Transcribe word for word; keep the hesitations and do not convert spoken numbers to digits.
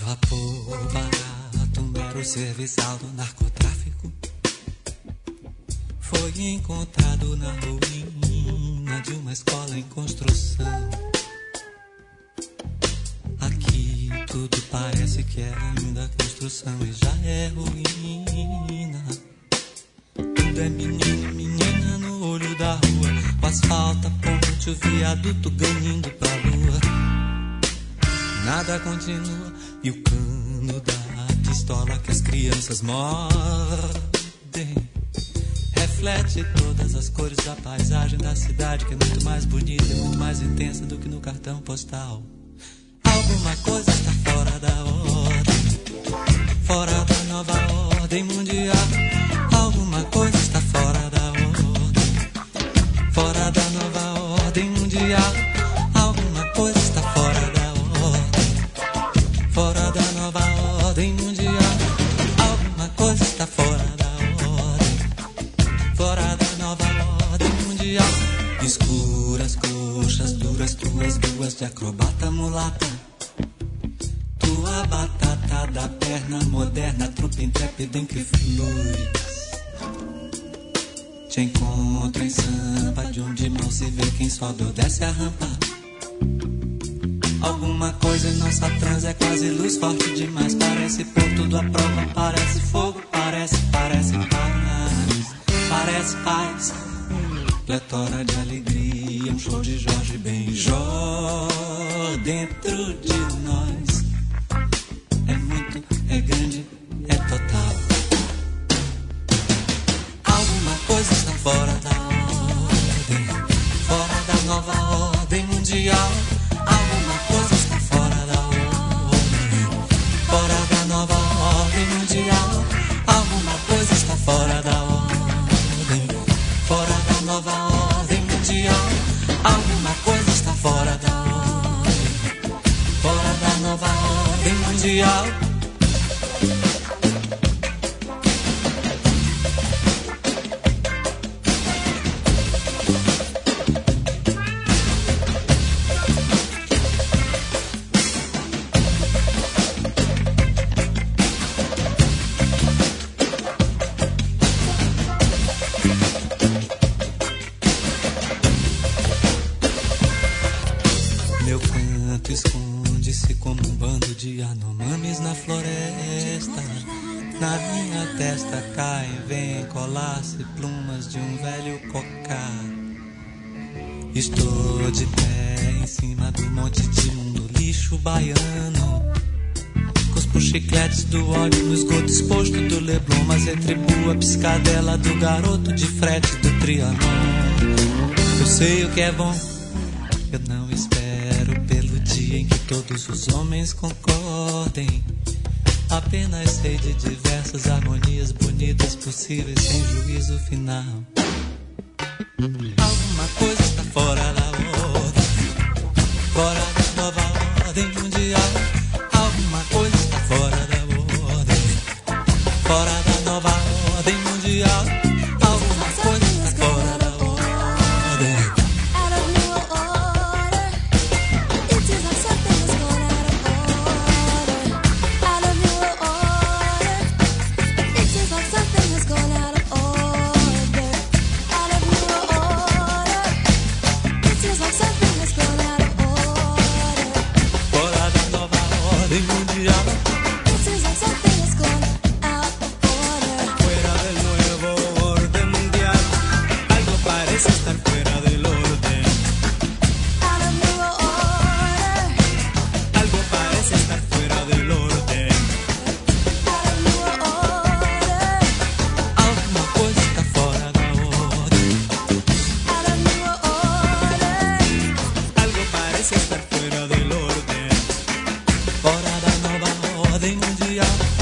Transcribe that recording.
vapor barato, mero serviçal do narcotráfico, foi encontrado na ruína de uma escola em construção. Aqui tudo parece que é ainda construção e já é ruína. Tudo é menino, menina no olho da rua, o asfalto, a ponte, o viaduto ganhando pra lua. Nada continua e o cano da pistola que as crianças mordem reflete todas as cores da paisagem da cidade, que é muito mais bonita e muito mais intensa do que no cartão postal. Alguma coisa está fora da ordem, fora da nova ordem mundial. Alguma coisa está fora da ordem, fora da nova ordem mundial. Alguma coisa está fora da ordem, fora da nova ordem mundial. Alguma coisa está fora da ordem, fora da nova ordem mundial. Escuras, coxas duras, tuas duas de acrobata mulata, tua batata da perna moderna, trupe intrépida em que flui. Te encontro em Sampa, de onde mal se vê quem sobe ou desce a rampa. Alguma coisa em nossa trans é quase luz forte demais. Parece pôr tudo à prova, parece fogo, parece, parece paz, parece paz. Pletora de alegria, um show de Jorge Benjor dentro de nós. É muito, é grande, é total. Alguma coisa está fora da ordem, fora da nova ordem mundial. Alguma coisa está fora da ordem, fora da nova ordem mundial. Alguma coisa está fora da ordem, fora da nova ordem mundial. Alguma coisa está fora da ordem, fora da nova ordem mundial. Meu canto esconde-se como um bando de anomames na floresta. Na minha testa caem, vêm colar-se plumas de um velho cocá. Estou de pé em cima do monte de mundo lixo baiano. Cuspo chicletes do óleo no esgoto exposto do Leblon, mas retribuo a piscadela do garoto de frete do Trianon. Eu sei o que é bom, eu não espero pelo dia em que todos os homens concordem. Apenas sei de diversas harmonias bonitas possíveis sem juízo final. Alguma coisa está fora da ordem, fora da nova ordem mundial. Alguma coisa está fora da ordem, fora da nova ordem mundial. Alguma coisa está fora da ordem. Estar fuera del orden, fora da nova ordem mundial.